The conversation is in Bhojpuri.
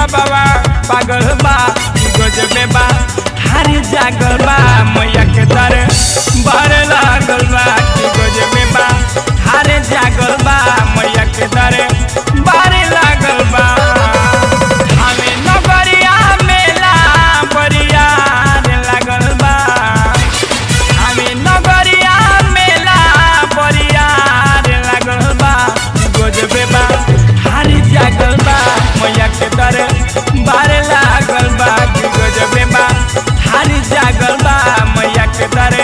बाबा पागल बा गजबे बा हारी जागल बा मैया के दर बारे लागल बा गजबे बा हारे जागल बा मैया के दर बारे लागल बा हमें नगरिया मेला बरिया लागल बा हमें नगरिया मेला बरिया लागल बा गजबे बा हारी जागल बा मैया के दर बारे लागल बा गजबे बा हारी जागल बा मैया के दर